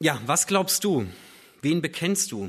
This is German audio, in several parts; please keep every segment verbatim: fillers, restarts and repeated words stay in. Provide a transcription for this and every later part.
Ja, was glaubst du? Wen bekennst du?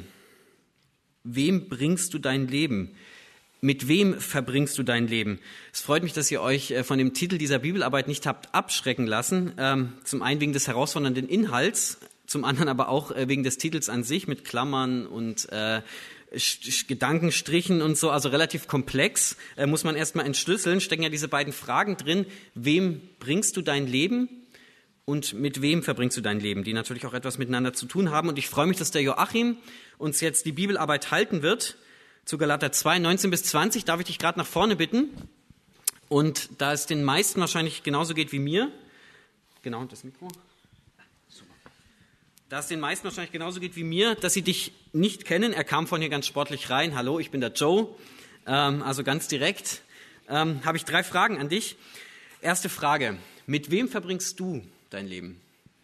Wem bringst du dein Leben? Mit wem verbringst du dein Leben? Es freut mich, dass ihr euch von dem Titel dieser Bibelarbeit nicht habt abschrecken lassen. Ähm, zum einen wegen des herausfordernden Inhalts, zum anderen aber auch wegen des Titels an sich mit Klammern und äh, Gedankenstrichen und so, also relativ komplex. Äh, muss man erstmal entschlüsseln, stecken ja diese beiden Fragen drin. Wem bringst du dein Leben? Und mit wem verbringst du dein Leben, die natürlich auch etwas miteinander zu tun haben. Und ich freue mich, dass der Joachim uns jetzt die Bibelarbeit halten wird. Zu Galater zwei, neunzehn bis zwanzig darf ich dich gerade nach vorne bitten. Und da es den meisten wahrscheinlich genauso geht wie mir, genau, das Mikro. Super. Da es den meisten wahrscheinlich genauso geht wie mir, dass sie dich nicht kennen. Er kam von hier ganz sportlich rein. Hallo, ich bin der Joe. Ähm, also ganz direkt ähm, habe ich drei Fragen an dich. Erste Frage, mit wem verbringst du dein Leben?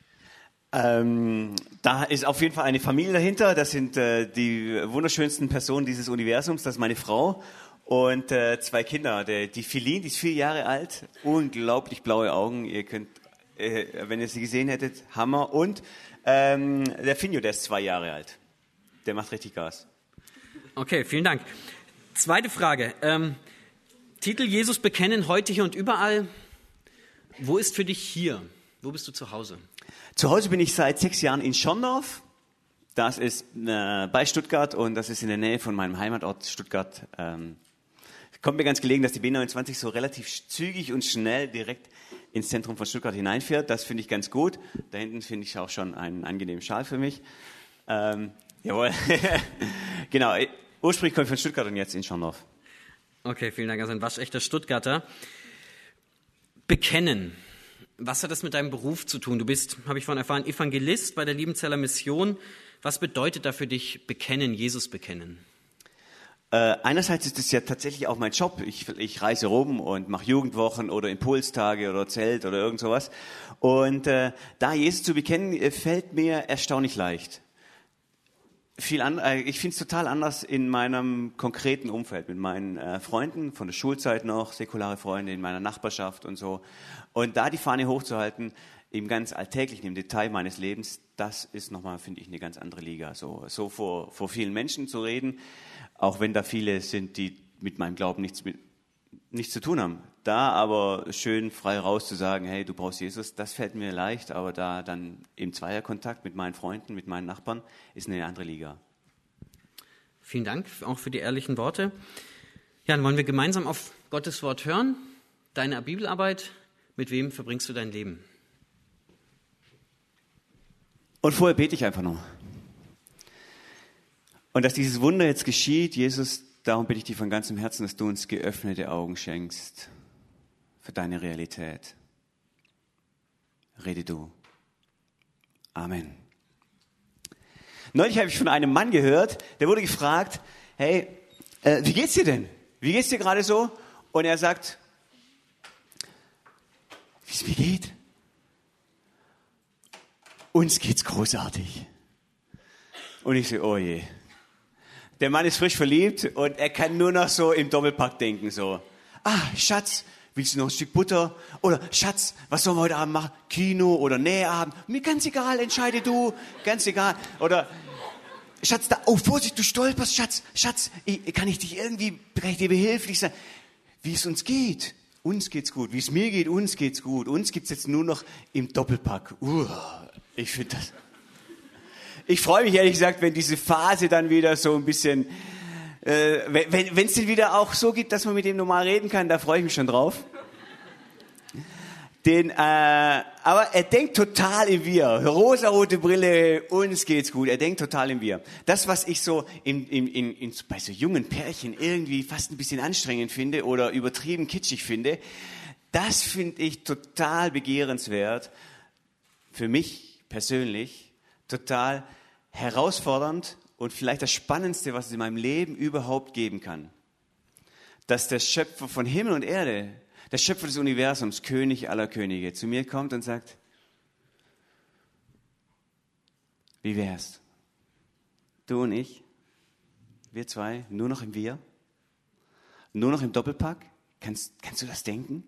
Ähm, da ist auf jeden Fall eine Familie dahinter. Das sind äh, die wunderschönsten Personen dieses Universums. Das ist meine Frau und äh, zwei Kinder. Der, die Feline, die ist vier Jahre alt. Unglaublich blaue Augen. Ihr könnt, äh, wenn ihr sie gesehen hättet, Hammer. Und ähm, der Finjo, der ist zwei Jahre alt. Der macht richtig Gas. Okay, vielen Dank. Zweite Frage. Ähm, Titel Jesus bekennen, heute, hier und überall. Wo ist für dich hier? Wo bist du zu Hause? Zu Hause bin ich seit sechs Jahren in Schorndorf. Das ist äh, bei Stuttgart und das ist in der Nähe von meinem Heimatort Stuttgart. Ähm, kommt mir ganz gelegen, dass die B neunundzwanzig so relativ zügig und schnell direkt ins Zentrum von Stuttgart hineinfährt. Das finde ich ganz gut. Da hinten finde ich auch schon einen angenehmen Schal für mich. Ähm, jawohl. Genau. Ursprünglich komme ich von Stuttgart und jetzt in Schorndorf. Okay, vielen Dank. Also ein waschechter Stuttgarter. Bekennen. Was hat das mit deinem Beruf zu tun? Du bist, habe ich vorhin erfahren, Evangelist bei der Liebenzeller Mission. Was bedeutet da für dich bekennen, Jesus bekennen? Äh, einerseits ist es ja tatsächlich auch mein Job. Ich, ich reise rum und mache Jugendwochen oder Impulstage oder Zelt oder irgend sowas. Und äh, da Jesus zu bekennen, fällt mir erstaunlich leicht. Viel an, äh, ich finde es total anders in meinem konkreten Umfeld, mit meinen äh, Freunden von der Schulzeit noch, säkulare Freunde in meiner Nachbarschaft und so. Und da die Fahne hochzuhalten, im ganz alltäglichen, im Detail meines Lebens, das ist nochmal, finde ich, eine ganz andere Liga. So, so vor, vor vielen Menschen zu reden, auch wenn da viele sind, die mit meinem Glauben nichts, mit, nichts zu tun haben. Da aber schön frei raus zu sagen, hey, du brauchst Jesus, das fällt mir leicht, aber da dann im Zweierkontakt mit meinen Freunden, mit meinen Nachbarn, ist eine andere Liga. Vielen Dank auch für die ehrlichen Worte. Ja, dann wollen wir gemeinsam auf Gottes Wort hören. Deine Bibelarbeit, mit wem verbringst du dein Leben? Und vorher bete ich einfach noch. Und dass dieses Wunder jetzt geschieht, Jesus, darum bitte ich dich von ganzem Herzen, dass du uns geöffnete Augen schenkst für deine Realität. Rede du. Amen. Neulich habe ich von einem Mann gehört, der wurde gefragt, hey, äh, wie geht's dir denn? Wie geht's dir gerade so? Und er sagt, wie es mir geht? Uns geht's großartig. Und ich so, oh je. Der Mann ist frisch verliebt und er kann nur noch so im Doppelpack denken, so. Ah, Schatz, willst du noch ein Stück Butter? Oder Schatz, was sollen wir heute Abend machen? Kino oder Nähabend? Mir ganz egal, entscheide du. Ganz egal. Oder Schatz, da, oh Vorsicht, du stolperst, Schatz, Schatz, ich, kann ich dich irgendwie, kann ich dir behilflich sein? Wie es uns geht. Uns geht's gut. Wie es mir geht, uns geht's gut. Uns gibt's jetzt nur noch im Doppelpack. Uh, ich finde das. Ich freue mich ehrlich gesagt, wenn diese Phase dann wieder so ein bisschen, äh, wenn es denn wieder auch so geht, dass man mit dem normal reden kann, da freue ich mich schon drauf. Den, äh, aber er denkt total im Wir. Rosarote Brille, uns geht's gut. Er denkt total im Wir. Das, was ich so in, in, in, in, bei so jungen Pärchen irgendwie fast ein bisschen anstrengend finde oder übertrieben kitschig finde, das finde ich total begehrenswert. Für mich persönlich total herausfordernd und vielleicht das Spannendste, was es in meinem Leben überhaupt geben kann. Dass der Schöpfer von Himmel und Erde, der Schöpfer des Universums, König aller Könige, zu mir kommt und sagt, wie wär's? Du und ich, wir zwei, nur noch im Wir, nur noch im Doppelpack? Kannst, kannst du das denken?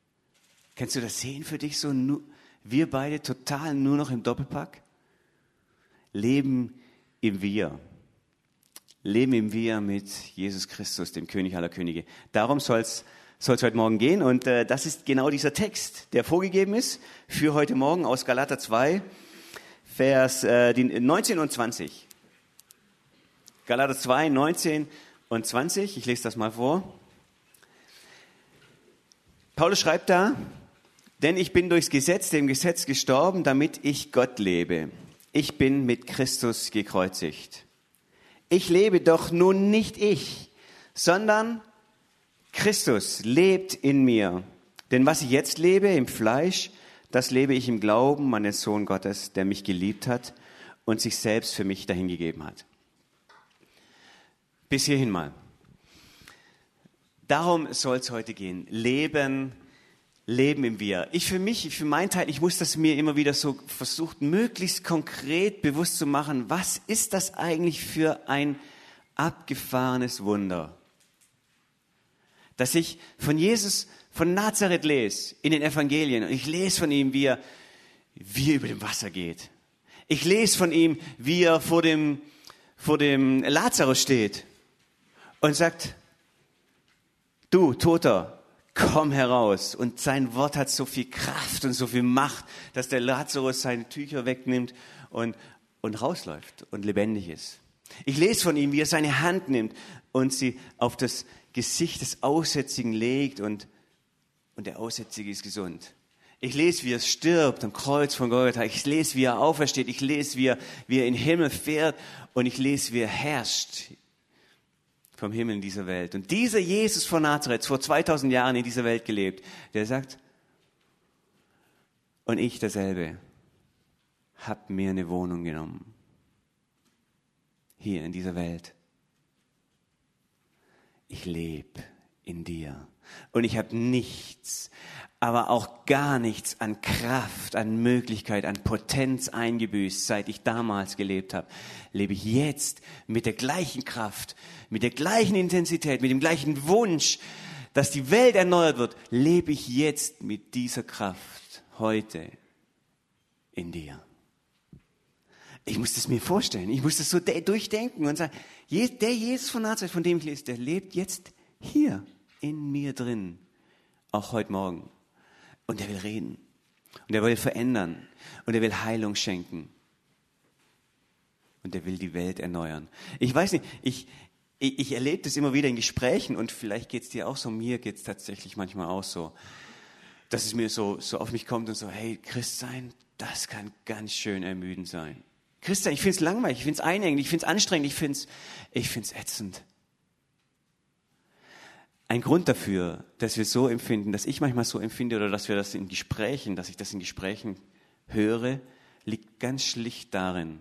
Kannst du das sehen für dich so? Nur, wir beide total nur noch im Doppelpack? Leben im Wir. Leben im Wir mit Jesus Christus, dem König aller Könige. Darum soll es heute Morgen gehen. Und äh, das ist genau dieser Text, der vorgegeben ist für heute Morgen aus Galater zwei, Vers äh, die neunzehn und zwanzig. Galater zwei, neunzehn und zwanzig. Ich lese das mal vor. Paulus schreibt da, denn ich bin durchs Gesetz, dem Gesetz gestorben, damit ich Gott lebe. Ich bin mit Christus gekreuzigt. Ich lebe doch nun nicht ich, sondern Christus lebt in mir. Denn was ich jetzt lebe im Fleisch, das lebe ich im Glauben an den Sohn Gottes, der mich geliebt hat und sich selbst für mich dahingegeben hat. Bis hierhin mal. Darum soll es heute gehen. Leben, Leben im Wir. Ich für mich, für meinen Teil, ich muss das mir immer wieder so versucht, möglichst konkret bewusst zu machen. Was ist das eigentlich für ein abgefahrenes Wunder? Dass ich von Jesus, von Nazareth lese, in den Evangelien. Und ich lese von ihm, wie er, wie er über dem Wasser geht. Ich lese von ihm, wie er vor dem, vor dem Lazarus steht und sagt, du, Toter, komm heraus. Und sein Wort hat so viel Kraft und so viel Macht, dass der Lazarus seine Tücher wegnimmt und, und rausläuft und lebendig ist. Ich lese von ihm, wie er seine Hand nimmt und sie auf das Gesicht des Aussätzigen legt und, und der Aussätzige ist gesund. Ich lese, wie er stirbt am Kreuz von Golgatha. Ich lese, wie er aufersteht. Ich lese, wie er, wie er in den Himmel fährt. Und ich lese, wie er herrscht vom Himmel in dieser Welt. Und dieser Jesus von Nazareth, vor zweitausend Jahren in dieser Welt gelebt, der sagt, und ich dasselbe, hab mir eine Wohnung genommen. Hier in dieser Welt. Ich lebe in dir. Und ich habe nichts, aber auch gar nichts an Kraft, an Möglichkeit, an Potenz eingebüßt, seit ich damals gelebt habe. Lebe ich jetzt mit der gleichen Kraft, mit der gleichen Intensität, mit dem gleichen Wunsch, dass die Welt erneuert wird, lebe ich jetzt mit dieser Kraft heute in dir. Ich muss das mir vorstellen, ich muss das so durchdenken und sagen, der Jesus von Nazareth, von dem ich lese, der lebt jetzt hier in mir drin, auch heute Morgen. Und er will reden. Und er will verändern. Und er will Heilung schenken. Und er will die Welt erneuern. Ich weiß nicht, ich, ich, ich erlebe das immer wieder in Gesprächen und vielleicht geht es dir auch so, mir geht es tatsächlich manchmal auch so, dass es mir so, so auf mich kommt und so, hey, Christsein, das kann ganz schön ermüdend sein. Christsein, ich finde es langweilig, ich finde es einengend, ich finde es anstrengend, ich finde es ich find's ätzend. Ein Grund dafür, dass wir so empfinden, dass ich manchmal so empfinde oder dass wir das in Gesprächen, dass ich das in Gesprächen höre, liegt ganz schlicht darin,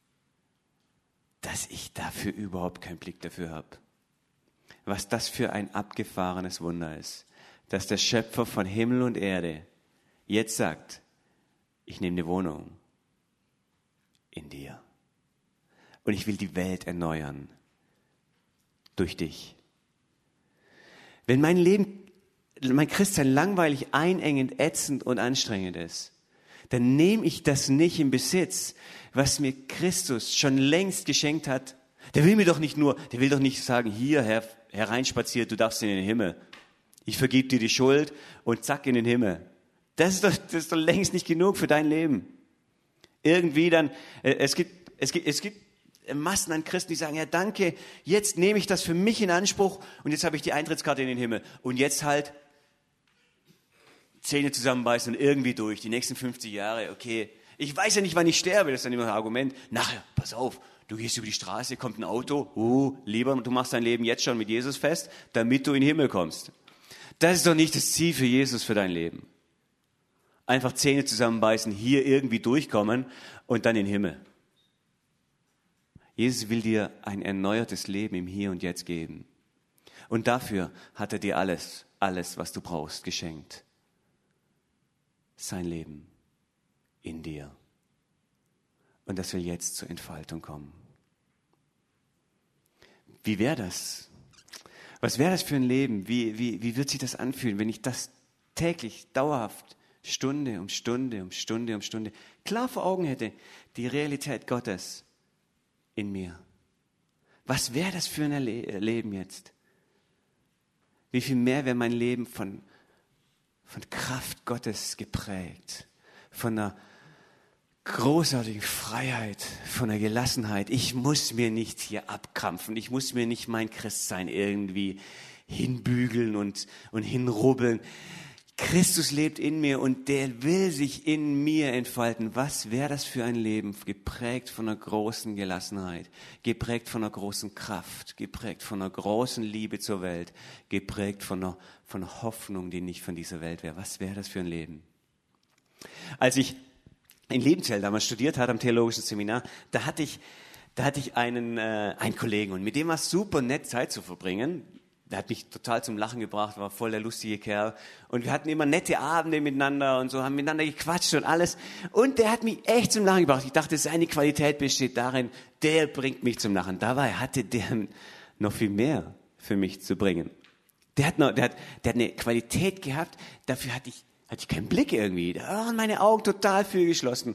dass ich dafür überhaupt keinen Blick dafür habe. Was das für ein abgefahrenes Wunder ist, dass der Schöpfer von Himmel und Erde jetzt sagt, ich nehme eine Wohnung in dir und ich will die Welt erneuern durch dich. Wenn mein Leben, mein Christsein langweilig, einengend, ätzend und anstrengend ist, dann nehme ich das nicht in Besitz, was mir Christus schon längst geschenkt hat. Der will mir doch nicht nur, der will doch nicht sagen, hier, Herr, hereinspaziert, du darfst in den Himmel. Ich vergib dir die Schuld und zack in den Himmel. Das ist doch, das ist doch längst nicht genug für dein Leben. Irgendwie dann, es gibt, es gibt, es gibt Massen an Christen, die sagen, ja danke, jetzt nehme ich das für mich in Anspruch und jetzt habe ich die Eintrittskarte in den Himmel. Und jetzt halt Zähne zusammenbeißen und irgendwie durch, die nächsten fünfzig Jahre, okay. Ich weiß ja nicht, wann ich sterbe, das ist dann immer ein Argument. Nachher, pass auf, du gehst über die Straße, kommt ein Auto, uh, lieber, du machst dein Leben jetzt schon mit Jesus fest, damit du in den Himmel kommst. Das ist doch nicht das Ziel für Jesus für dein Leben. Einfach Zähne zusammenbeißen, hier irgendwie durchkommen und dann in den Himmel. Jesus will dir ein erneuertes Leben im Hier und Jetzt geben. Und dafür hat er dir alles, alles, was du brauchst, geschenkt. Sein Leben in dir. Und das will jetzt zur Entfaltung kommen. Wie wäre das? Was wäre das für ein Leben? Wie, wie, wie wird sich das anfühlen, wenn ich das täglich, dauerhaft Stunde um Stunde um Stunde um Stunde klar vor Augen hätte, die Realität Gottes in mir. Was wäre das für ein Le- Leben jetzt? Wie viel mehr wäre mein Leben von, von Kraft Gottes geprägt, von einer großartigen Freiheit, von einer Gelassenheit. Ich muss mir nicht hier abkrampfen, ich muss mir nicht mein Christsein irgendwie hinbügeln und, und hinrubbeln. Christus lebt in mir und der will sich in mir entfalten. Was wäre das für ein Leben, geprägt von einer großen Gelassenheit, geprägt von einer großen Kraft, geprägt von einer großen Liebe zur Welt, geprägt von einer, von einer Hoffnung, die nicht von dieser Welt wäre. Was wäre das für ein Leben? Als ich in Liebenzell damals studiert hatte, am theologischen Seminar, da hatte ich, da hatte ich einen, äh, einen Kollegen und mit dem war es super nett, Zeit zu verbringen. Der hat mich total zum Lachen gebracht, war voll der lustige Kerl. Und wir hatten immer nette Abende miteinander und so, haben miteinander gequatscht und alles. Und der hat mich echt zum Lachen gebracht. Ich dachte, seine Qualität besteht darin, der bringt mich zum Lachen. Dabei hatte der noch viel mehr für mich zu bringen. Der hat, noch, der hat, der hat eine Qualität gehabt, dafür hatte ich, hatte ich keinen Blick irgendwie. Da waren meine Augen total viel geschlossen.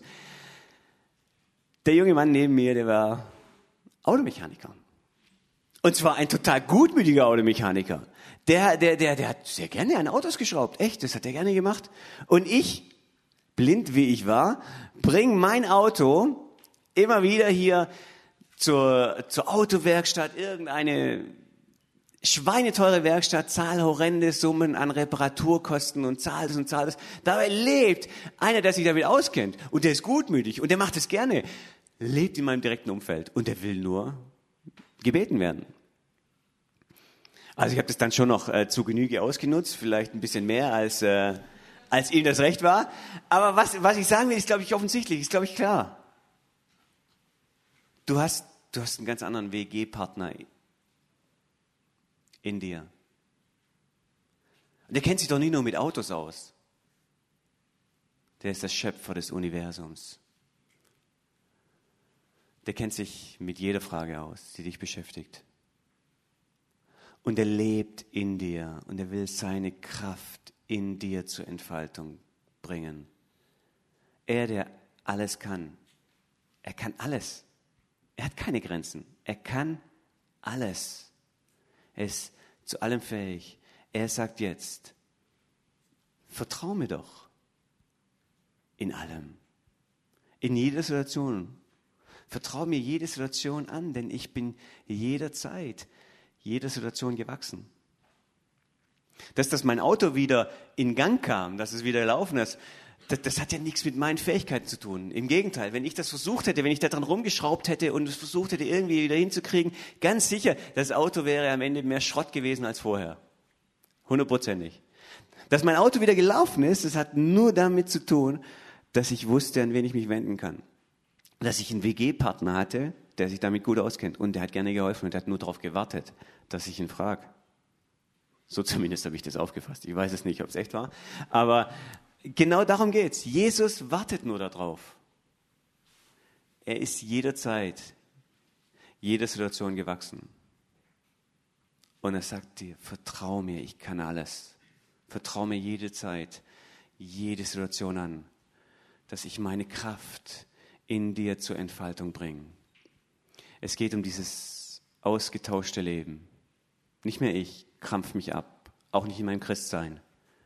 Der junge Mann neben mir, der war Automechaniker. Und zwar ein total gutmütiger Automechaniker. Der, der, der, der hat sehr gerne an Autos geschraubt. Echt, das hat er gerne gemacht. Und ich, blind wie ich war, bringe mein Auto immer wieder hier zur, zur Autowerkstatt, irgendeine schweineteure Werkstatt, zahle horrende Summen an Reparaturkosten und zahlt es und zahlt es. Dabei lebt einer, der sich damit auskennt. Und der ist gutmütig und der macht es gerne. Lebt in meinem direkten Umfeld. Und der will nur gebeten werden. Also ich habe das dann schon noch äh, zu Genüge ausgenutzt, vielleicht ein bisschen mehr, als, äh, als ihm das recht war. Aber was, was ich sagen will, ist, glaube ich, offensichtlich, ist, glaube ich, klar. Du hast, du hast einen ganz anderen W G-Partner in dir. Und der kennt sich doch nicht nur mit Autos aus. Der ist der Schöpfer des Universums. Der kennt sich mit jeder Frage aus, die dich beschäftigt. Und er lebt in dir und er will seine Kraft in dir zur Entfaltung bringen. Er, der alles kann. Er kann alles. Er hat keine Grenzen. Er kann alles. Er ist zu allem fähig. Er sagt jetzt, vertrau mir doch in allem. In jeder Situation. Vertrau mir jede Situation an, denn ich bin jederzeit, jeder Situation gewachsen. Dass, dass mein Auto wieder in Gang kam, dass es wieder gelaufen ist, das, das hat ja nichts mit meinen Fähigkeiten zu tun. Im Gegenteil, wenn ich das versucht hätte, wenn ich da dran rumgeschraubt hätte und es versucht hätte, irgendwie wieder hinzukriegen, ganz sicher, das Auto wäre am Ende mehr Schrott gewesen als vorher. Hundertprozentig. Dass mein Auto wieder gelaufen ist, das hat nur damit zu tun, dass ich wusste, an wen ich mich wenden kann. Dass ich einen W G-Partner hatte, der sich damit gut auskennt und der hat gerne geholfen und der hat nur darauf gewartet, dass ich ihn frage. So zumindest habe ich das aufgefasst. Ich weiß es nicht, ob es echt war. Aber genau darum geht's. Jesus wartet nur darauf. Er ist jederzeit, jeder Situation gewachsen. Und er sagt dir, vertrau mir, ich kann alles. Vertrau mir jede Zeit, jede Situation an, dass ich meine Kraft in dir zur Entfaltung bringen. Es geht um dieses ausgetauschte Leben. Nicht mehr ich krampf mich ab, auch nicht in meinem Christsein,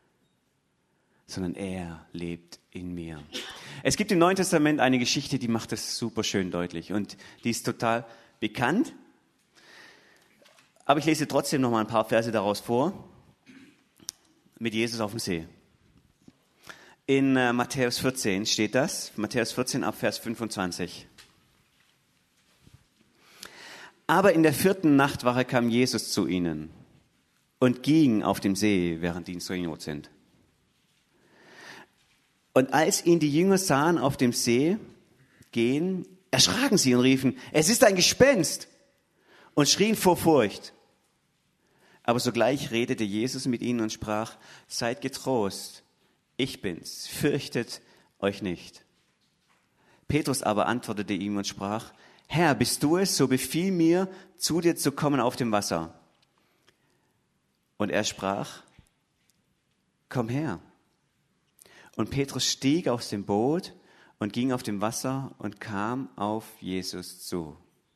sondern er lebt in mir. Es gibt im Neuen Testament eine Geschichte, die macht das super schön deutlich und die ist total bekannt. Aber ich lese trotzdem noch mal ein paar Verse daraus vor. Mit Jesus auf dem See. In äh, Matthäus vierzehn steht das, Matthäus vierzehn ab Vers fünfundzwanzig. Aber in der vierten Nachtwache kam Jesus zu ihnen und ging auf dem See, während die in Seenot sind. Und als ihn die Jünger sahen auf dem See gehen, erschraken sie und riefen, es ist ein Gespenst, und schrien vor Furcht. Aber sogleich redete Jesus mit ihnen und sprach, seid getrost, ich bin's, fürchtet euch nicht. Petrus aber antwortete ihm und sprach, Herr, bist du es, so befiehl mir, zu dir zu kommen auf dem Wasser. Und er sprach, komm her. Und Petrus stieg aus dem Boot und ging auf dem Wasser und kam auf Jesus zu.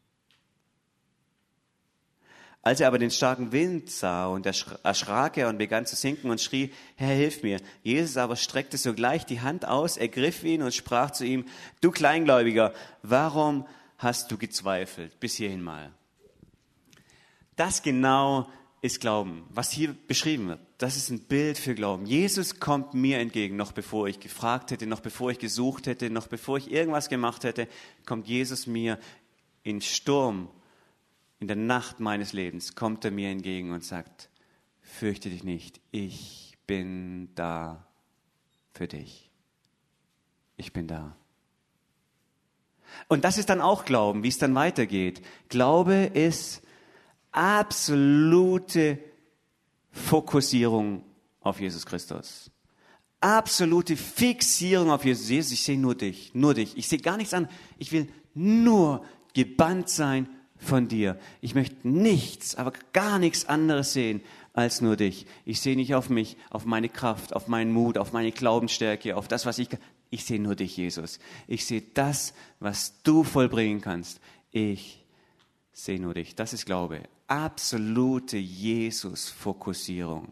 Als er aber den starken Wind sah und erschrak er und begann zu sinken und schrie, Herr, hilf mir. Jesus aber streckte sogleich die Hand aus, ergriff ihn und sprach zu ihm, du Kleingläubiger, warum hast du gezweifelt? Bis hierhin mal. Das genau ist Glauben, was hier beschrieben wird. Das ist ein Bild für Glauben. Jesus kommt mir entgegen, noch bevor ich gefragt hätte, noch bevor ich gesucht hätte, noch bevor ich irgendwas gemacht hätte, kommt Jesus mir in Sturm. In der Nacht meines Lebens kommt er mir entgegen und sagt, fürchte dich nicht, ich bin da für dich. Ich bin da. Und das ist dann auch Glauben, wie es dann weitergeht. Glaube ist absolute Fokussierung auf Jesus Christus. Absolute Fixierung auf Jesus. Jesus, ich sehe nur dich, nur dich. Ich sehe gar nichts an. Ich will nur gebannt sein von dir. Ich möchte nichts, aber gar nichts anderes sehen als nur dich. Ich sehe nicht auf mich, auf meine Kraft, auf meinen Mut, auf meine Glaubensstärke, auf das, was ich kann. Ich sehe nur dich, Jesus. Ich sehe das, was du vollbringen kannst. Ich sehe nur dich. Das ist Glaube. Absolute Jesus-Fokussierung.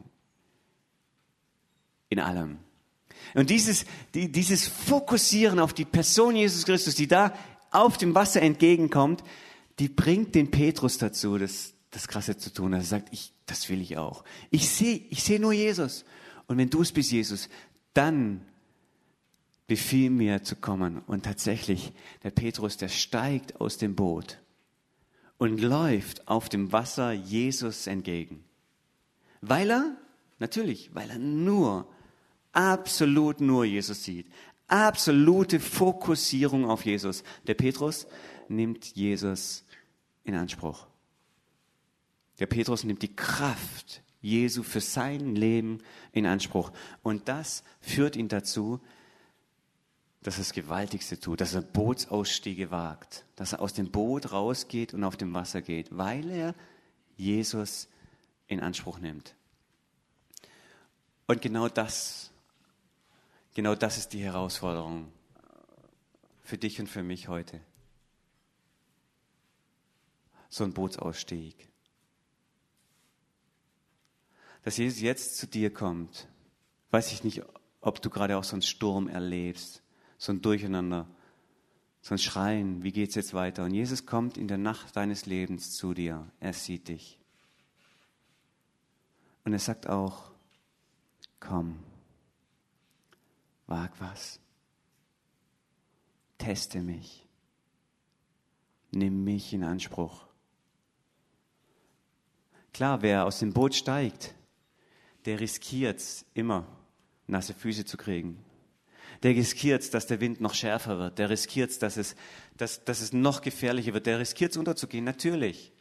In allem. Und dieses, die, dieses Fokussieren auf die Person Jesus Christus, die da auf dem Wasser entgegenkommt, die bringt den Petrus dazu, das, das Krasse zu tun. Er sagt, ich, das will ich auch. Ich sehe ich sehe nur Jesus. Und wenn du es bist, Jesus, dann befiehl mir zu kommen. Und tatsächlich, der Petrus, der steigt aus dem Boot und läuft auf dem Wasser Jesus entgegen. Weil er, natürlich, weil er nur, absolut nur Jesus sieht. Absolute Fokussierung auf Jesus. Der Petrus nimmt Jesus in Anspruch. Der Petrus nimmt die Kraft Jesu für sein Leben in Anspruch. Und das führt ihn dazu, dass er das Gewaltigste tut, dass er Bootsausstiege wagt, dass er aus dem Boot rausgeht und auf dem Wasser geht, weil er Jesus in Anspruch nimmt. Und genau das, genau das ist die Herausforderung für dich und für mich heute. So ein Bootsausstieg. Dass Jesus jetzt zu dir kommt, weiß ich nicht, ob du gerade auch so einen Sturm erlebst, so ein Durcheinander, so ein Schreien, wie geht's jetzt weiter? Und Jesus kommt in der Nacht deines Lebens zu dir, er sieht dich. Und er sagt auch, komm, wag was, teste mich, nimm mich in Anspruch. Klar, wer aus dem Boot steigt, der riskiert es immer, nasse Füße zu kriegen. Der riskiert es, dass der Wind noch schärfer wird. Der riskiert es, dass es, dass, dass es noch gefährlicher wird. Der riskiert es, unterzugehen. Natürlich.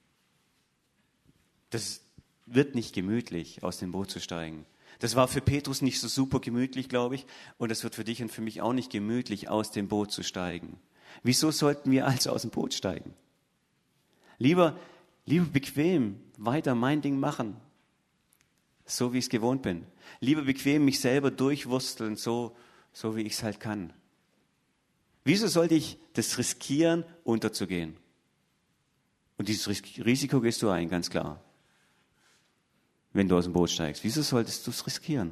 Das wird nicht gemütlich, aus dem Boot zu steigen. Das war für Petrus nicht so super gemütlich, glaube ich. Und das wird für dich und für mich auch nicht gemütlich, aus dem Boot zu steigen. Wieso sollten wir also aus dem Boot steigen? Lieber, lieber bequem weiter mein Ding machen, so wie ich es gewohnt bin. Lieber bequem mich selber durchwursteln, so, so wie ich es halt kann. Wieso sollte ich das riskieren, unterzugehen? Und dieses Risiko gehst du ein, ganz klar. Wenn du aus dem Boot steigst. Wieso solltest du es riskieren?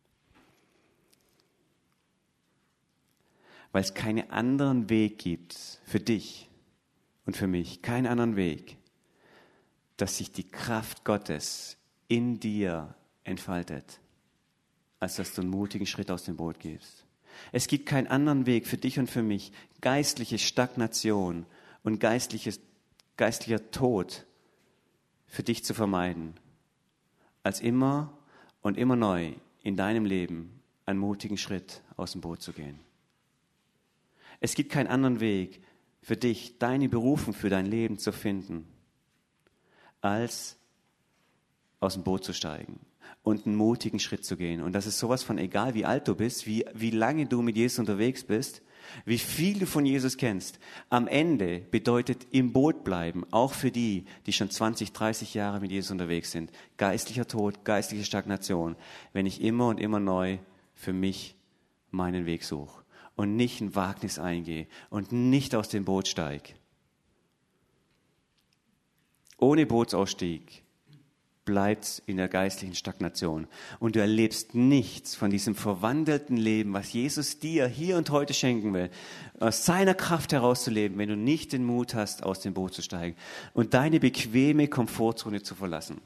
Weil es keinen anderen Weg gibt für dich und für mich. Keinen anderen Weg, dass sich die Kraft Gottes in dir entfaltet, als dass du einen mutigen Schritt aus dem Boot gehst. Es gibt keinen anderen Weg für dich und für mich, geistliche Stagnation und geistliches, geistlicher Tod für dich zu vermeiden, als immer und immer neu in deinem Leben einen mutigen Schritt aus dem Boot zu gehen. Es gibt keinen anderen Weg für dich, deine Berufung für dein Leben zu finden, als aus dem Boot zu steigen und einen mutigen Schritt zu gehen. Und das ist sowas von egal, wie alt du bist, wie, wie lange du mit Jesus unterwegs bist, wie viel du von Jesus kennst. Am Ende bedeutet im Boot bleiben, auch für die, die schon zwanzig, dreißig Jahre mit Jesus unterwegs sind, geistlicher Tod, geistliche Stagnation, wenn ich immer und immer neu für mich meinen Weg suche und nicht ein Wagnis eingehe und nicht aus dem Boot steige. Ohne Bootsausstieg bleibt es in der geistlichen Stagnation. Und du erlebst nichts von diesem verwandelten Leben, was Jesus dir hier und heute schenken will, aus seiner Kraft herauszuleben, wenn du nicht den Mut hast, aus dem Boot zu steigen und deine bequeme Komfortzone zu verlassen.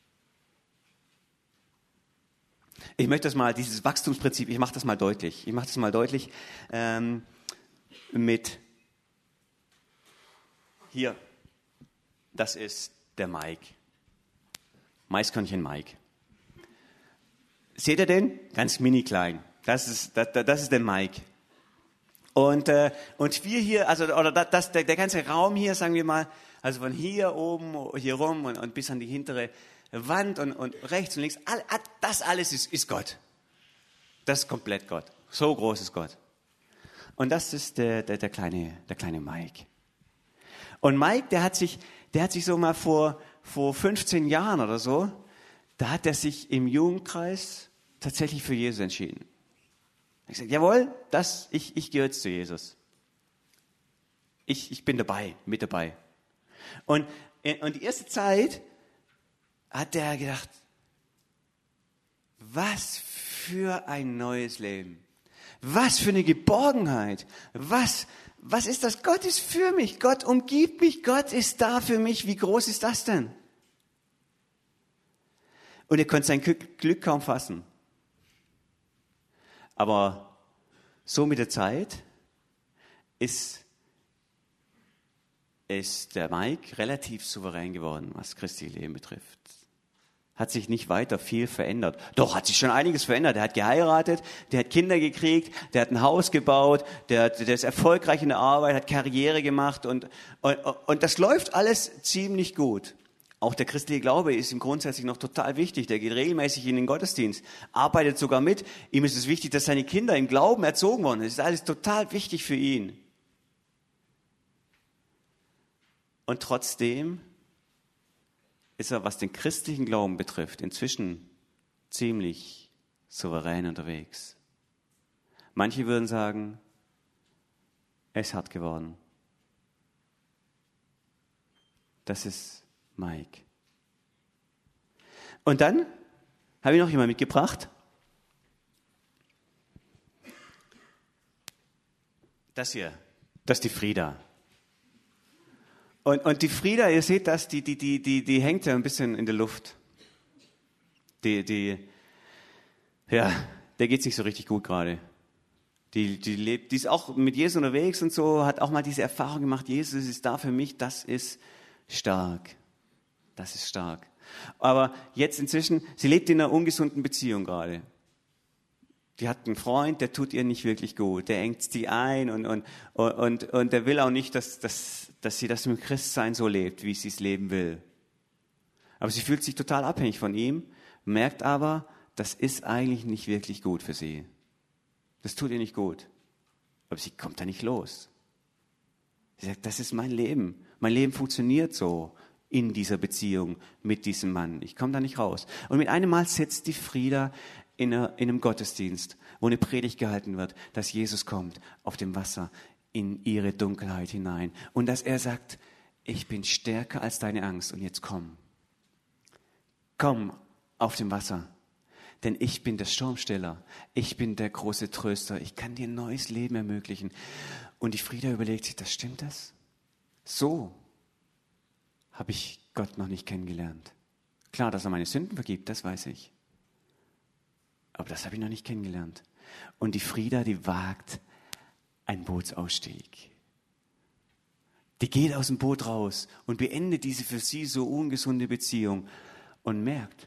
Ich möchte das mal, dieses Wachstumsprinzip, ich mache das mal deutlich. Ich mache das mal deutlich ähm, mit hier. Das ist der Mike. Maiskörnchen Mike. Seht ihr den? Ganz mini klein. Das ist, das, das ist der Mike. Und, äh, und wir hier, also oder das, der, der ganze Raum hier, sagen wir mal, also von hier oben, hier rum und, und bis an die hintere Wand und, und rechts und links, all, das alles ist, ist Gott. Das ist komplett Gott. So groß ist Gott. Und das ist der, der, der, kleine, der kleine Mike. Und Mike, der hat sich, der hat sich so mal vor, vor fünfzehn Jahren oder so, da hat er sich im Jugendkreis tatsächlich für Jesus entschieden. Er hat gesagt, jawohl, das, ich, ich gehöre jetzt zu Jesus. Ich, ich bin dabei, mit dabei. Und, und die erste Zeit hat er gedacht, was für ein neues Leben. Was für eine Geborgenheit. Was, was ist das? Gott ist für mich. Gott umgibt mich. Gott ist da für mich. Wie groß ist das denn? Und er konnte sein Glück kaum fassen. Aber so mit der Zeit ist, ist der Mike relativ souverän geworden, was Christi Leben betrifft. Hat sich nicht weiter viel verändert. Doch, hat sich schon einiges verändert. Er hat geheiratet, der hat Kinder gekriegt, der hat ein Haus gebaut, der, der ist erfolgreich in der Arbeit, hat Karriere gemacht und, und, und das läuft alles ziemlich gut. Auch der christliche Glaube ist ihm grundsätzlich noch total wichtig. Der geht regelmäßig in den Gottesdienst, arbeitet sogar mit. Ihm ist es wichtig, dass seine Kinder im Glauben erzogen worden sind. Das ist alles total wichtig für ihn. Und trotzdem ist er, was den christlichen Glauben betrifft, inzwischen ziemlich souverän unterwegs. Manche würden sagen, er ist hart geworden. Das ist Mike. Und dann habe ich noch jemanden mitgebracht. Das hier, das ist die Frieda. Und, und die Frieda, ihr seht das, die, die, die, die, die hängt ja ein bisschen in der Luft. Die, die, ja, der geht's nicht so richtig gut gerade. Die, die lebt, die ist auch mit Jesus unterwegs und so, hat auch mal diese Erfahrung gemacht, Jesus ist da für mich, das ist stark. Das ist stark. Aber jetzt inzwischen, sie lebt in einer ungesunden Beziehung gerade. Die hat einen Freund, der tut ihr nicht wirklich gut. Der engt sie ein und, und, und, und der will auch nicht, dass, dass, dass sie das mit dem Christsein so lebt, wie sie es leben will. Aber sie fühlt sich total abhängig von ihm, merkt aber, das ist eigentlich nicht wirklich gut für sie. Das tut ihr nicht gut. Aber sie kommt da nicht los. Sie sagt, das ist mein Leben. Mein Leben funktioniert so in dieser Beziehung mit diesem Mann. Ich komme da nicht raus. Und mit einem Mal setzt die Frieda in, einer, in einem Gottesdienst, wo eine Predigt gehalten wird, dass Jesus kommt auf dem Wasser in ihre Dunkelheit hinein. Und dass er sagt, ich bin stärker als deine Angst. Und jetzt komm. Komm auf dem Wasser. Denn ich bin der Sturmstiller. Ich bin der große Tröster. Ich kann dir ein neues Leben ermöglichen. Und die Frieda überlegt sich, das stimmt das? So habe ich Gott noch nicht kennengelernt. Klar, dass er meine Sünden vergibt, das weiß ich. Aber das habe ich noch nicht kennengelernt. Und die Frieda, die wagt einen Bootsausstieg. Die geht aus dem Boot raus und beendet diese für sie so ungesunde Beziehung und merkt,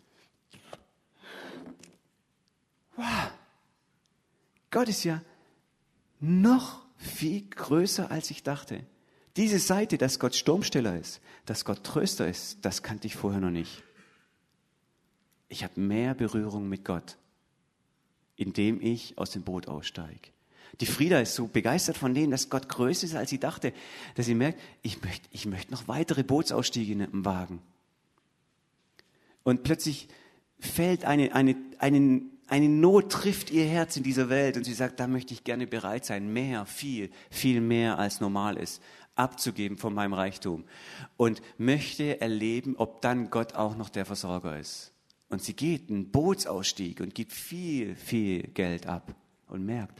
wow, Gott ist ja noch viel größer, als ich dachte. Diese Seite, dass Gott Sturmstiller ist, dass Gott Tröster ist, das kannte ich vorher noch nicht. Ich habe mehr Berührung mit Gott, indem ich aus dem Boot aussteige. Die Frieda ist so begeistert von dem, dass Gott größer ist, als sie dachte, dass sie merkt, ich möchte, ich möchte noch weitere Bootsausstiege im Wagen. Und plötzlich fällt eine, eine, eine, eine Not trifft ihr Herz in dieser Welt und sie sagt, da möchte ich gerne bereit sein, mehr, viel, viel mehr als normal ist, abzugeben von meinem Reichtum und möchte erleben, ob dann Gott auch noch der Versorger ist. Und sie geht einen Bootsausstieg und gibt viel, viel Geld ab und merkt,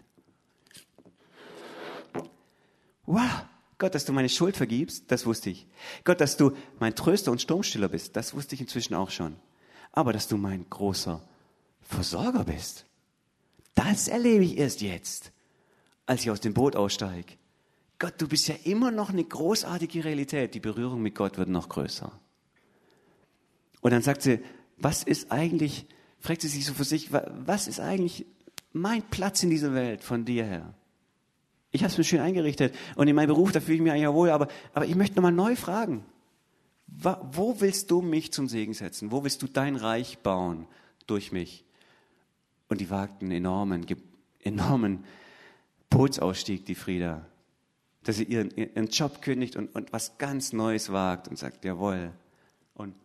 wow, Gott, dass du meine Schuld vergibst, das wusste ich. Gott, dass du mein Tröster und Sturmstiller bist, das wusste ich inzwischen auch schon. Aber dass du mein großer Versorger bist, das erlebe ich erst jetzt, als ich aus dem Boot aussteige. Gott, du bist ja immer noch eine großartige Realität. Die Berührung mit Gott wird noch größer. Und dann sagt sie, was ist eigentlich, fragt sie sich so für sich, was ist eigentlich mein Platz in dieser Welt von dir her? Ich habe es mir schön eingerichtet und in meinem Beruf, da fühle ich mich eigentlich auch wohl, aber, aber ich möchte nochmal neu fragen. Wo willst du mich zum Segen setzen? Wo willst du dein Reich bauen durch mich? Und die wagt einen enormen, enormen Bootsausstieg, die Frieda. Dass sie ihren, ihren Job kündigt und, und was ganz Neues wagt und sagt, jawohl. Und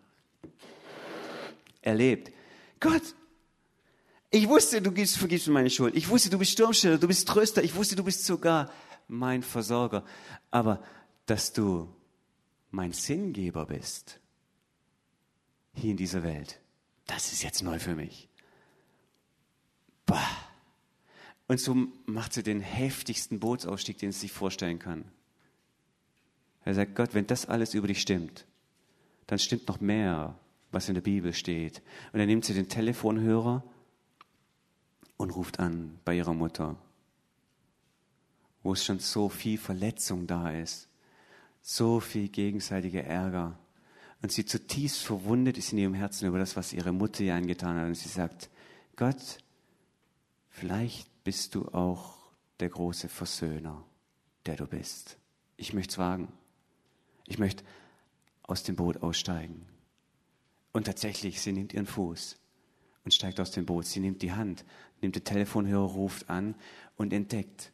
erlebt. Gott, ich wusste, du gibst, vergibst mir meine Schuld. Ich wusste, du bist Sturmstiller, du bist Tröster. Ich wusste, du bist sogar mein Versorger. Aber dass du mein Sinngeber bist, hier in dieser Welt, das ist jetzt neu für mich. Bah. Und so macht sie den heftigsten Bootsausstieg, den sie sich vorstellen kann. Er sagt, Gott, wenn das alles über dich stimmt, dann stimmt noch mehr, was in der Bibel steht. Und dann nimmt sie den Telefonhörer und ruft an bei ihrer Mutter, wo es schon so viel Verletzung da ist, so viel gegenseitiger Ärger. Und sie zutiefst verwundet ist in ihrem Herzen über das, was ihre Mutter ihr angetan hat. Und sie sagt, Gott, vielleicht bist du auch der große Versöhner, der du bist. Ich möchte es wagen. Ich möchte aus dem Boot aussteigen. Und tatsächlich, sie nimmt ihren Fuß und steigt aus dem Boot. Sie nimmt die Hand, nimmt den Telefonhörer, ruft an und entdeckt,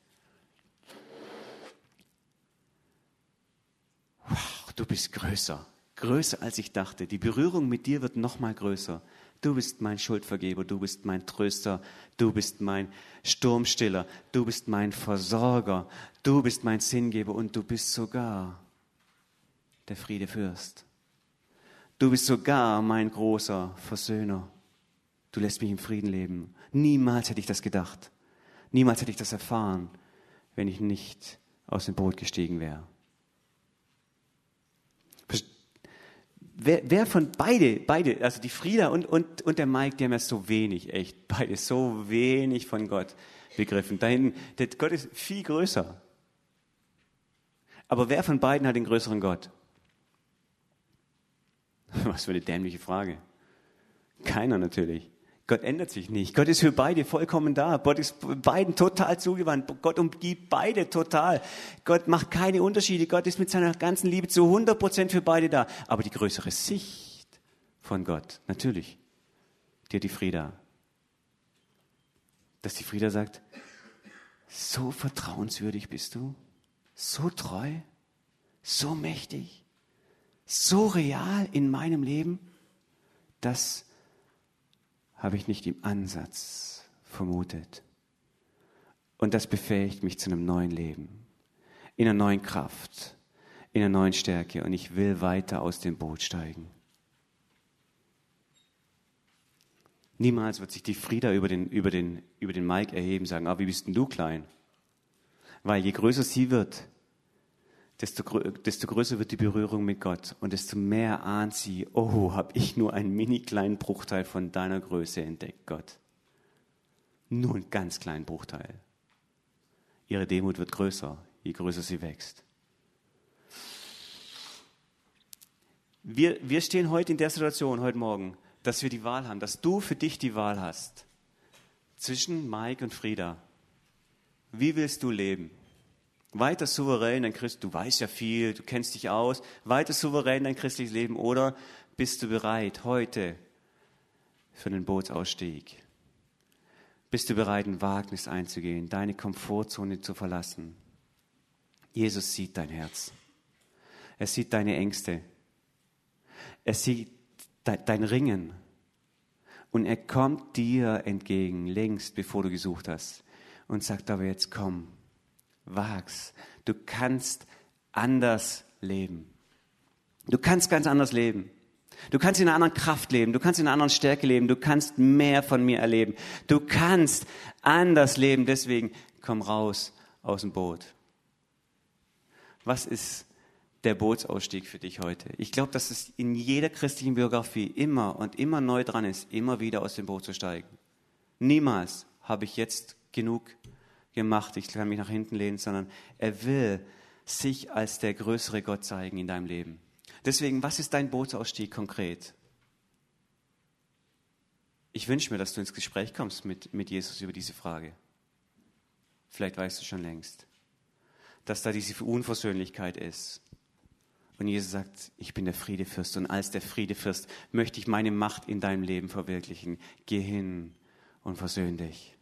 wow, du bist größer. Größer als ich dachte. Die Berührung mit dir wird noch mal größer. Du bist mein Schuldvergeber, du bist mein Tröster, du bist mein Sturmstiller, du bist mein Versorger, du bist mein Sinngeber und du bist sogar der Friedefürst. Du bist sogar mein großer Versöhner. Du lässt mich im Frieden leben. Niemals hätte ich das gedacht. Niemals hätte ich das erfahren, wenn ich nicht aus dem Boot gestiegen wäre. Wer, wer von beide, beide, also die Frieda und, und, und der Mike, die haben ja so wenig, echt, beide so wenig von Gott begriffen. Da hinten, der Gott ist viel größer. Aber wer von beiden hat den größeren Gott? Was für eine dämliche Frage. Keiner natürlich. Gott ändert sich nicht. Gott ist für beide vollkommen da. Gott ist beiden total zugewandt. Gott umgibt beide total. Gott macht keine Unterschiede. Gott ist mit seiner ganzen Liebe zu hundert Prozent für beide da. Aber die größere Sicht von Gott, natürlich, die hat die Frieda. Dass die Frieda sagt, so vertrauenswürdig bist du, so treu, so mächtig, so real in meinem Leben, dass habe ich nicht im Ansatz vermutet. Und das befähigt mich zu einem neuen Leben, in einer neuen Kraft, in einer neuen Stärke. Und ich will weiter aus dem Boot steigen. Niemals wird sich die Frieda über den, über den, über den Mike erheben, sagen, ah, wie bist denn du klein? Weil je größer sie wird, desto, desto größer wird die Berührung mit Gott und desto mehr ahnt sie, oh, habe ich nur einen mini kleinen Bruchteil von deiner Größe entdeckt, Gott. Nur einen ganz kleinen Bruchteil. Ihre Demut wird größer, je größer sie wächst. Wir, wir stehen heute in der Situation, heute Morgen, dass wir die Wahl haben, dass du für dich die Wahl hast zwischen Mike und Frieda. Wie willst du leben? Weiter souverän dein Christ, du weißt ja viel, du kennst dich aus, weiter souverän dein christliches Leben oder bist du bereit heute für den Bootsausstieg? Bist du bereit, ein Wagnis einzugehen, deine Komfortzone zu verlassen? Jesus sieht dein Herz. Er sieht deine Ängste. Er sieht de- dein Ringen. Und er kommt dir entgegen, längst bevor du gesucht hast. Und sagt aber jetzt, komm, wag's. Du kannst anders leben. Du kannst ganz anders leben. Du kannst in einer anderen Kraft leben. Du kannst in einer anderen Stärke leben. Du kannst mehr von mir erleben. Du kannst anders leben. Deswegen komm raus aus dem Boot. Was ist der Bootsausstieg für dich heute? Ich glaube, dass es in jeder christlichen Biografie immer und immer neu dran ist, immer wieder aus dem Boot zu steigen. Niemals habe ich jetzt genug gemacht, ich kann mich nach hinten lehnen, sondern er will sich als der größere Gott zeigen in deinem Leben. Deswegen, was ist dein Bootsausstieg konkret? Ich wünsche mir, dass du ins Gespräch kommst mit, mit Jesus über diese Frage. Vielleicht weißt du schon längst, dass da diese Unversöhnlichkeit ist. Und Jesus sagt, ich bin der Friedefürst und als der Friedefürst möchte ich meine Macht in deinem Leben verwirklichen. Geh hin und versöhn dich.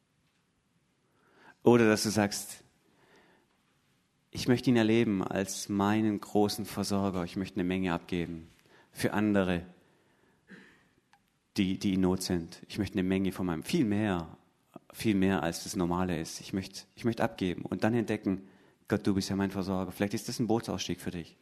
Oder dass du sagst, ich möchte ihn erleben als meinen großen Versorger. Ich möchte eine Menge abgeben für andere, die, die in Not sind. Ich möchte eine Menge von meinem, viel mehr, viel mehr als das Normale ist. Ich möchte, ich möchte abgeben und dann entdecken, Gott, du bist ja mein Versorger. Vielleicht ist das ein Bootsausstieg für dich.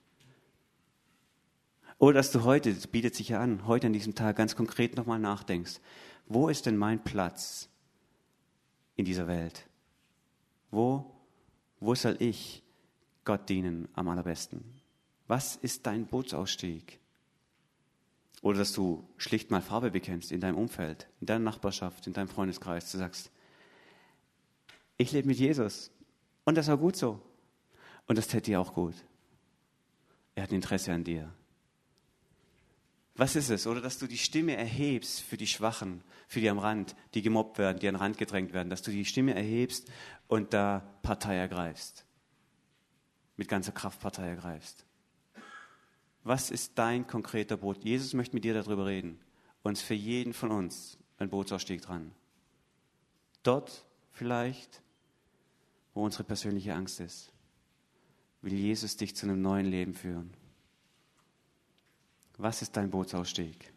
Oder dass du heute, das bietet sich ja an, heute an diesem Tag ganz konkret nochmal nachdenkst. Wo ist denn mein Platz in dieser Welt? Wo, wo soll ich Gott dienen am allerbesten? Was ist dein Bootsausstieg? Oder dass du schlicht mal Farbe bekennst in deinem Umfeld, in deiner Nachbarschaft, in deinem Freundeskreis. Du sagst, ich lebe mit Jesus und das war gut so. Und das täte dir auch gut. Er hat ein Interesse an dir. Was ist es? Oder dass du die Stimme erhebst für die Schwachen, für die am Rand, die gemobbt werden, die an den Rand gedrängt werden. Dass du die Stimme erhebst und da Partei ergreifst. Mit ganzer Kraft Partei ergreifst. Was ist dein konkreter Boot? Jesus möchte mit dir darüber reden. Und für jeden von uns ein Bootsausstieg dran. Dort vielleicht, wo unsere persönliche Angst ist, will Jesus dich zu einem neuen Leben führen. Was ist dein Bootsausstieg?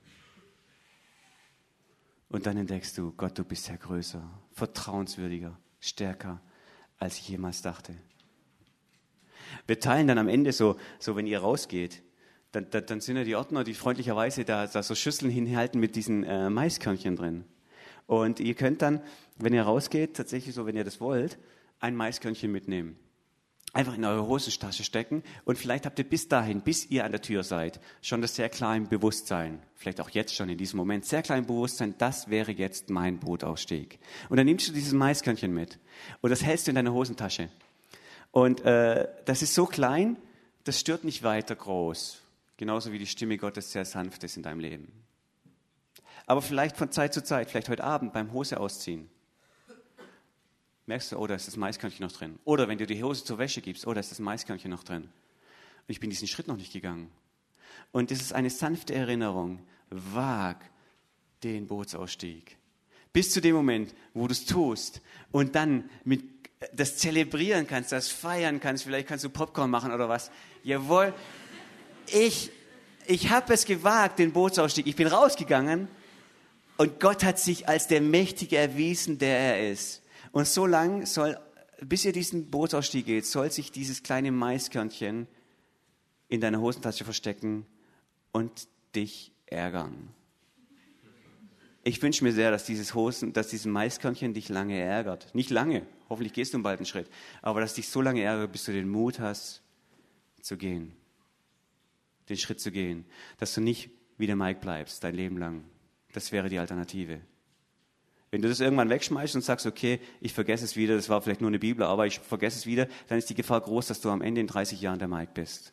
Und dann entdeckst du, Gott, du bist ja größer, vertrauenswürdiger, stärker, als ich jemals dachte. Wir teilen dann am Ende so, so wenn ihr rausgeht, dann, dann, dann sind ja die Ordner, die freundlicherweise da, da so Schüsseln hinhalten mit diesen äh, Maiskörnchen drin. Und ihr könnt dann, wenn ihr rausgeht, tatsächlich so, wenn ihr das wollt, ein Maiskörnchen mitnehmen. Einfach in eure Hosentasche stecken und vielleicht habt ihr bis dahin, bis ihr an der Tür seid, schon das sehr klar im Bewusstsein, vielleicht auch jetzt schon in diesem Moment, sehr klar im Bewusstsein, das wäre jetzt mein Bootausstieg. Und dann nimmst du dieses Maiskörnchen mit und das hältst du in deiner Hosentasche. Und äh, das ist so klein, das stört nicht weiter groß, genauso wie die Stimme Gottes sehr sanft ist in deinem Leben. Aber vielleicht von Zeit zu Zeit, vielleicht heute Abend beim Hose ausziehen, merkst du, oh, da ist das Maiskörnchen noch drin. Oder wenn du die Hose zur Wäsche gibst, oh, da ist das Maiskörnchen noch drin. Und ich bin diesen Schritt noch nicht gegangen. Und das ist eine sanfte Erinnerung. Wag den Bootsausstieg. Bis zu dem Moment, wo du es tust und dann mit das zelebrieren kannst, das feiern kannst, vielleicht kannst du Popcorn machen oder was. Jawohl, ich, ich habe es gewagt, den Bootsausstieg. Ich bin rausgegangen und Gott hat sich als der Mächtige erwiesen, der er ist. Und so lang soll, bis ihr diesen Bootsausstieg geht, soll sich dieses kleine Maiskörnchen in deiner Hosentasche verstecken und dich ärgern. Ich wünsche mir sehr, dass dieses Hosen, dass dieses Maiskörnchen dich lange ärgert. Nicht lange, hoffentlich gehst du bald einen Schritt, aber dass dich so lange ärgert, bis du den Mut hast, zu gehen. Den Schritt zu gehen. Dass du nicht wie der Mike bleibst, dein Leben lang. Das wäre die Alternative. Wenn du das irgendwann wegschmeißt und sagst, okay, ich vergesse es wieder, das war vielleicht nur eine Bibel, aber ich vergesse es wieder, dann ist die Gefahr groß, dass du am Ende in dreißig Jahren der Mike bist.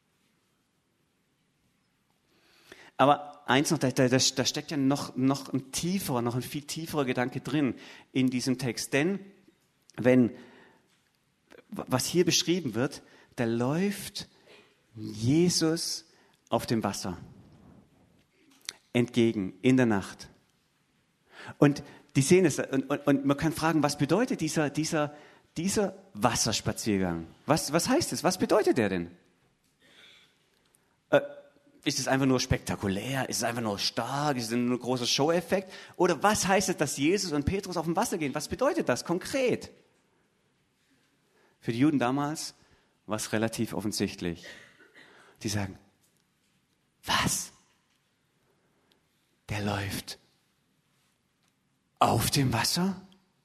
Aber eins noch, da, da, da steckt ja noch, noch ein tieferer, noch ein viel tieferer Gedanke drin in diesem Text. Denn wenn, was hier beschrieben wird, da läuft Jesus auf dem Wasser entgegen in der Nacht. Und die sehen es, und, und, und man kann fragen, was bedeutet dieser, dieser, dieser Wasserspaziergang? Was, was heißt es? Was bedeutet der denn? Äh, Ist es einfach nur spektakulär? Ist es einfach nur stark? Ist es nur ein großer Show-Effekt? Oder was heißt es, dass Jesus und Petrus auf dem Wasser gehen? Was bedeutet das konkret? Für die Juden damals war es relativ offensichtlich. Die sagen, was? Der läuft auf dem Wasser?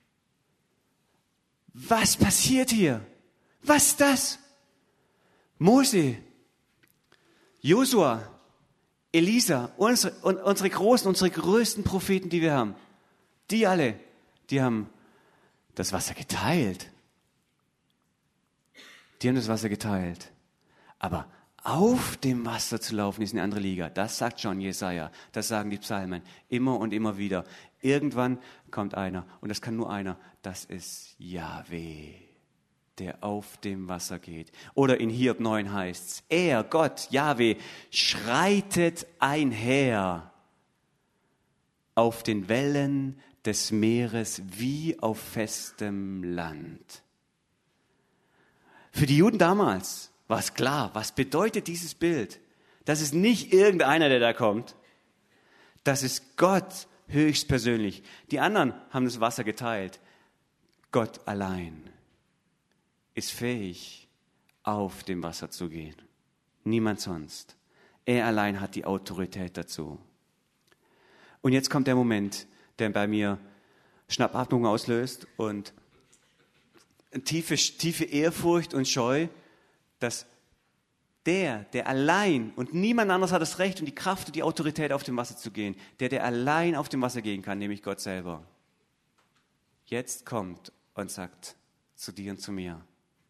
Was passiert hier? Was ist das? Mose, Josua, Elisa, unsere, unsere großen, unsere größten Propheten, die wir haben, die alle, die haben das Wasser geteilt. Die haben das Wasser geteilt. Aber auf dem Wasser zu laufen, ist eine andere Liga. Das sagt schon Jesaja. Das sagen die Psalmen. Immer und immer wieder. Irgendwann kommt einer. Und das kann nur einer. Das ist Jahwe, der auf dem Wasser geht. Oder in Hiob neun heißt es, er, Gott, Jahwe, schreitet einher auf den Wellen des Meeres wie auf festem Land. Für die Juden damals war es klar, was bedeutet dieses Bild? Das ist nicht irgendeiner, der da kommt. Das ist Gott höchstpersönlich. Die anderen haben das Wasser geteilt. Gott allein ist fähig, auf dem Wasser zu gehen. Niemand sonst. Er allein hat die Autorität dazu. Und jetzt kommt der Moment, der bei mir Schnappatmung auslöst und tiefe, tiefe Ehrfurcht und Scheu, dass der, der allein und niemand anderes hat das Recht und die Kraft und die Autorität, auf dem Wasser zu gehen, der, der allein auf dem Wasser gehen kann, nämlich Gott selber, jetzt kommt und sagt zu dir und zu mir,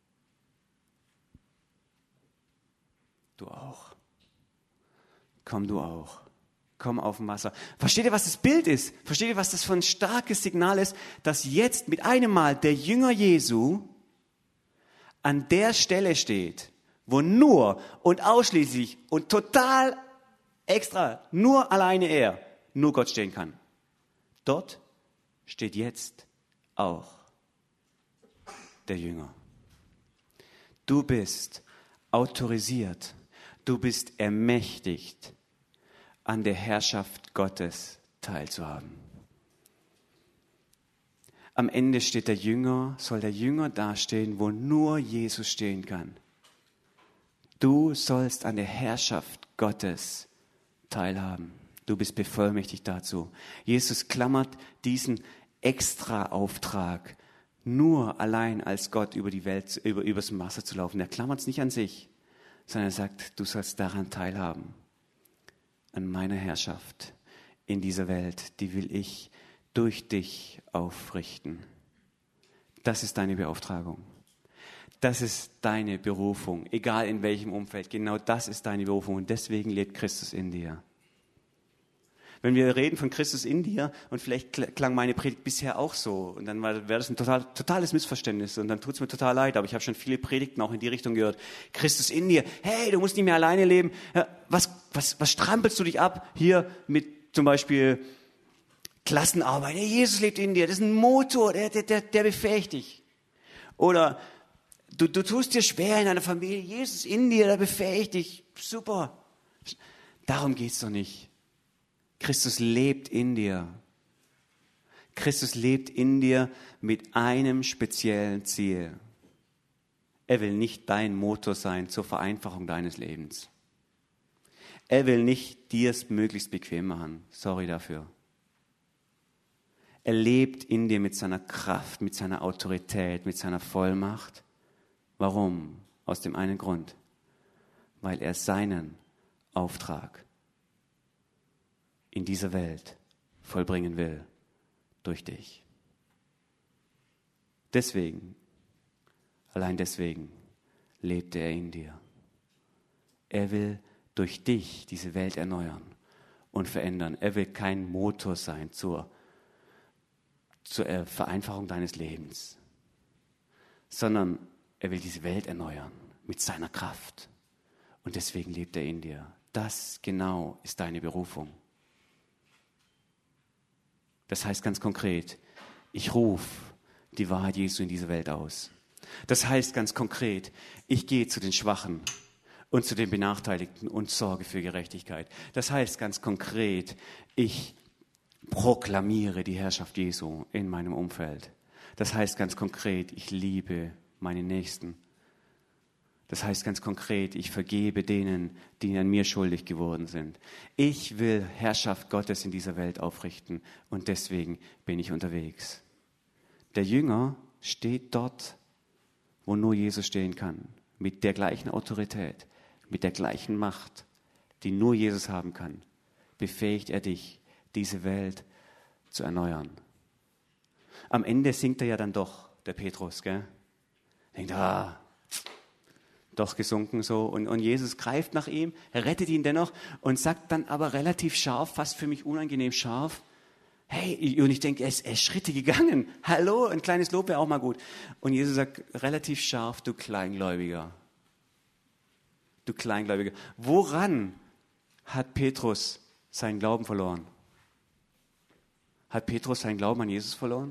du auch. Komm du auch. Komm auf dem Wasser. Versteht ihr, was das Bild ist? Versteht ihr, was das für ein starkes Signal ist, dass jetzt mit einem Mal der Jünger Jesu an der Stelle steht, wo nur und ausschließlich und total extra, nur alleine er, nur Gott stehen kann. Dort steht jetzt auch der Jünger. Du bist autorisiert, du bist ermächtigt, an der Herrschaft Gottes teilzuhaben. Am Ende steht der Jünger, soll der Jünger dastehen, wo nur Jesus stehen kann. Du sollst an der Herrschaft Gottes teilhaben. Du bist bevollmächtigt dazu. Jesus klammert diesen Extra-Auftrag, nur allein als Gott über die Welt, über, übers Wasser zu laufen. Er klammert es nicht an sich, sondern er sagt, du sollst daran teilhaben. An meiner Herrschaft in dieser Welt, die will ich durch dich aufrichten. Das ist deine Beauftragung. Das ist deine Berufung, egal in welchem Umfeld. Genau das ist deine Berufung und deswegen lebt Christus in dir. Wenn wir reden von Christus in dir, und vielleicht klang meine Predigt bisher auch so, und dann wäre das ein total, totales Missverständnis, und dann tut es mir total leid, aber ich habe schon viele Predigten auch in die Richtung gehört. Christus in dir, hey, du musst nicht mehr alleine leben. Was, was, was strampelst du dich ab hier mit zum Beispiel Klassenarbeit? Hey, Jesus lebt in dir, das ist ein Motor, der, der, der befähigt dich. Oder du, du tust dir schwer in einer Familie, Jesus in dir, der befähigt dich, super. Darum geht's doch nicht. Christus lebt in dir. Christus lebt in dir mit einem speziellen Ziel. Er will nicht dein Motor sein zur Vereinfachung deines Lebens. Er will nicht dir es möglichst bequem machen. Sorry dafür. Er lebt in dir mit seiner Kraft, mit seiner Autorität, mit seiner Vollmacht. Warum? Aus dem einen Grund. Weil er seinen Auftrag in dieser Welt vollbringen will durch dich. Deswegen, allein deswegen, lebte er in dir. Er will durch dich diese Welt erneuern und verändern. Er will kein Motor sein zur, zur Vereinfachung deines Lebens, sondern er will diese Welt erneuern mit seiner Kraft. Und deswegen lebt er in dir. Das genau ist deine Berufung. Das heißt ganz konkret, ich rufe die Wahrheit Jesu in dieser Welt aus. Das heißt ganz konkret, ich gehe zu den Schwachen und zu den Benachteiligten und sorge für Gerechtigkeit. Das heißt ganz konkret, ich proklamiere die Herrschaft Jesu in meinem Umfeld. Das heißt ganz konkret, ich liebe meine Nächsten. Das heißt ganz konkret, ich vergebe denen, die an mir schuldig geworden sind. Ich will Herrschaft Gottes in dieser Welt aufrichten und deswegen bin ich unterwegs. Der Jünger steht dort, wo nur Jesus stehen kann, mit der gleichen Autorität, mit der gleichen Macht, die nur Jesus haben kann. Befähigt er dich, diese Welt zu erneuern. Am Ende sinkt er ja dann doch, der Petrus, gell? Denkt, ah, doch gesunken so. Und, und Jesus greift nach ihm, er rettet ihn dennoch und sagt dann aber relativ scharf, fast für mich unangenehm scharf, hey, und ich denke, er ist, er ist Schritte gegangen. Hallo, ein kleines Lob wäre auch mal gut. Und Jesus sagt relativ scharf, du Kleingläubiger. Du Kleingläubiger. Woran hat Petrus seinen Glauben verloren? Hat Petrus seinen Glauben an Jesus verloren?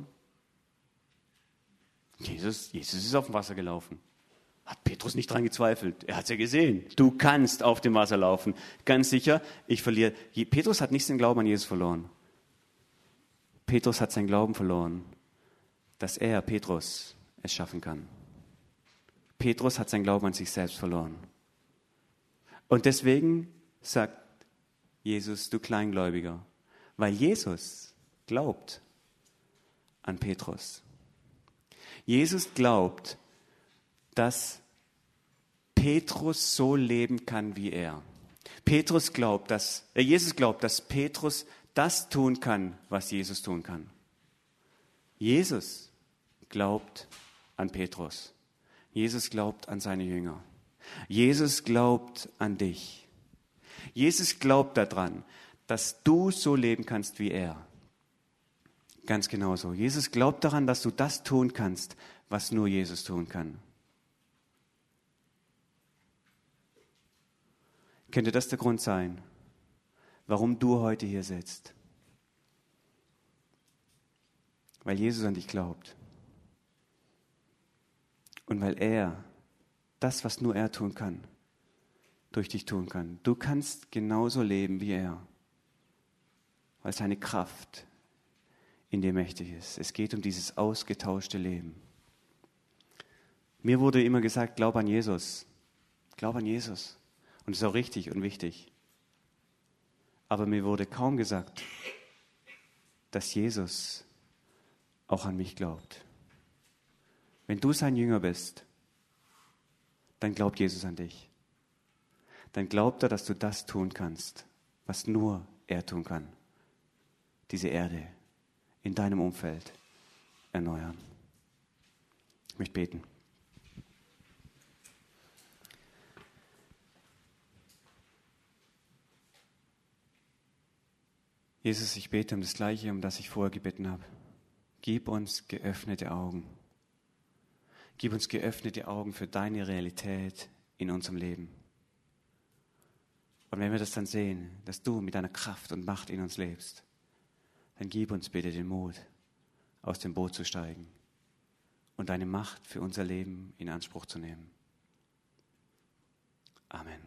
Jesus, Jesus ist auf dem Wasser gelaufen. Hat Petrus nicht dran gezweifelt. Er hat es ja gesehen. Du kannst auf dem Wasser laufen. Ganz sicher, ich verliere. Petrus hat nicht seinen Glauben an Jesus verloren. Petrus hat seinen Glauben verloren, dass er, Petrus, es schaffen kann. Petrus hat seinen Glauben an sich selbst verloren. Und deswegen sagt Jesus, du Kleingläubiger, weil Jesus glaubt an Petrus. Jesus glaubt, dass Petrus so leben kann wie er. Petrus glaubt, dass, äh, Jesus glaubt, dass Petrus das tun kann, was Jesus tun kann. Jesus glaubt an Petrus. Jesus glaubt an seine Jünger. Jesus glaubt an dich. Jesus glaubt daran, dass du so leben kannst wie er. Ganz genauso. Jesus glaubt daran, dass du das tun kannst, was nur Jesus tun kann. Könnte das der Grund sein, warum du heute hier sitzt? Weil Jesus an dich glaubt. Und weil er das, was nur er tun kann, durch dich tun kann. Du kannst genauso leben wie er. Weil seine Kraft in dir mächtig ist. Es geht um dieses ausgetauschte Leben. Mir wurde immer gesagt, glaub an Jesus. Glaub an Jesus. Und das ist auch richtig und wichtig. Aber mir wurde kaum gesagt, dass Jesus auch an mich glaubt. Wenn du sein Jünger bist, dann glaubt Jesus an dich. Dann glaubt er, dass du das tun kannst, was nur er tun kann. Diese Erde in deinem Umfeld erneuern. Ich möchte beten. Jesus, ich bete um das Gleiche, um das ich vorher gebeten habe. Gib uns geöffnete Augen. Gib uns geöffnete Augen für deine Realität in unserem Leben. Und wenn wir das dann sehen, dass du mit deiner Kraft und Macht in uns lebst, dann gib uns bitte den Mut, aus dem Boot zu steigen und deine Macht für unser Leben in Anspruch zu nehmen. Amen.